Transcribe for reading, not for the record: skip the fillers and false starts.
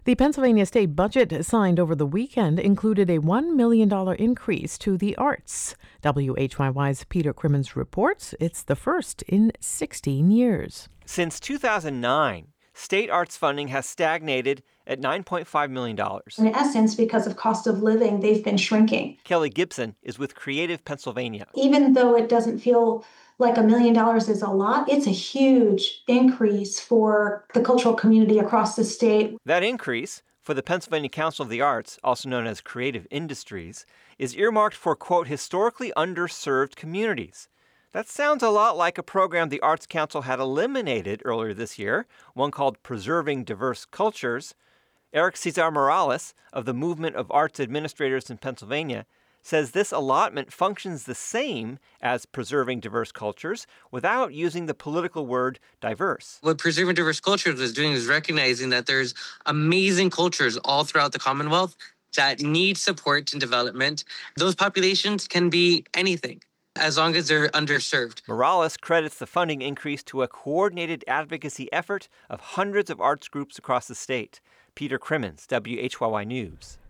The Pennsylvania state budget signed over the weekend included a $1 million increase to the arts. WHYY's Peter Crimmins reports it's the first in 16 years. Since 2009, state arts funding has stagnated at $9.5 million. In essence, because of cost of living, they've been shrinking. Kelly Gibson is with Creative Pennsylvania. Even though it doesn't feel like $1 million is a lot, it's a huge increase for the cultural community across the state. That increase for the Pennsylvania Council of the Arts, also known as Creative Industries, is earmarked for, quote, historically underserved communities. That sounds a lot like a program the Arts Council had eliminated earlier this year, one called Preserving Diverse Cultures. Eric Cesar Morales of the Movement of Arts Administrators in Pennsylvania says this allotment functions the same as Preserving Diverse Cultures without using the political word diverse. What Preserving Diverse Cultures is doing is recognizing that there's amazing cultures all throughout the Commonwealth that need support and development. Those populations can be anything, as long as they're underserved. Morales credits the funding increase to a coordinated advocacy effort of hundreds of arts groups across the state. Peter Crimmins, WHYY News.